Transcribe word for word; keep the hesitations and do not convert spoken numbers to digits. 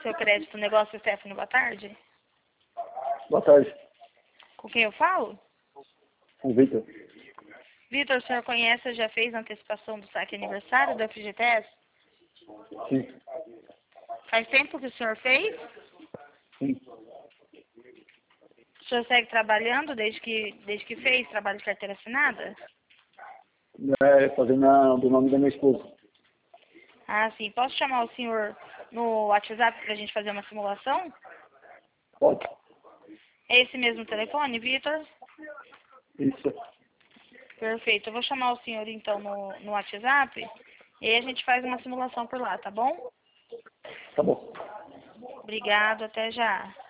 Seu crédito negócio, Stephanie, boa tarde. Boa tarde. Com quem eu falo? Com o Victor. Vitor, o senhor conhece, já fez a antecipação do saque aniversário do F G T S? Sim. Faz tempo que o senhor fez? Sim. O senhor segue trabalhando desde que, desde que fez trabalho de carteira assinada? É, fazendo na, do nome da minha esposa. Ah, sim. Posso chamar o senhor no WhatsApp para a gente fazer uma simulação? Pode. É esse mesmo telefone, Vitor? Isso. Perfeito. Eu vou chamar o senhor, então, no, no WhatsApp e aí a gente faz uma simulação por lá, tá bom? Tá bom. Obrigado. Até já.